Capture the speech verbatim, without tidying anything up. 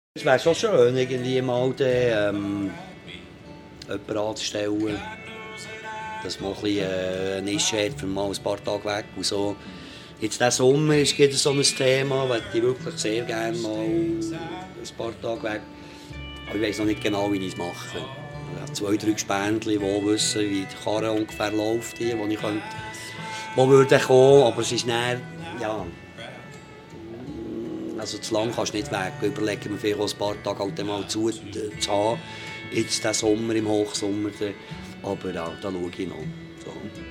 Es wäre schon schön, irgendwie mal den, ähm, jemanden anzustellen, dass man ein bisschen äh, eine Nische hat für mal ein paar Tage weg und so. Jetzt diesen Sommer ist wieder so ein Thema, weil ich wirklich sehr gerne mal ein paar Tage weg. Aber ich weiss noch nicht genau, wie ich es mache. Ich habe zwei, drei Gespendli, die wissen, wie die Karre ungefähr läuft, die, wo ich könnte, wo würde kommen, aber es ist näher, ja. Also zu lange kannst du nicht weg. Ich überlege mir vielleicht auch ein paar Tage halt mal zu, äh, zu haben. Jetzt diesen Sommer, im Hochsommer. Aber ja, da schaue ich noch. So.